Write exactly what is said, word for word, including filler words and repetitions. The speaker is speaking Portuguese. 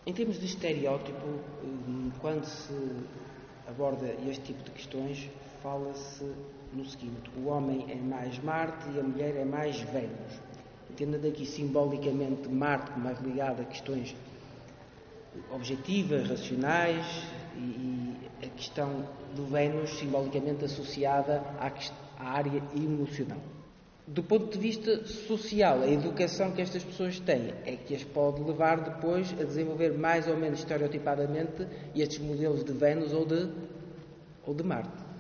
Em termos de estereótipo, quando se aborda este tipo de questões, fala-se no seguinte: o homem é mais Marte e a mulher é mais Vênus. Entendendo aqui simbolicamente Marte como mais ligado a questões objetivas, racionais, e a questão do Vênus simbolicamente associada à, à área emocional. Do ponto de vista social, a educação que estas pessoas têm é que as pode levar depois a desenvolver mais ou menos estereotipadamente estes modelos de Vênus ou de, ou de Marte.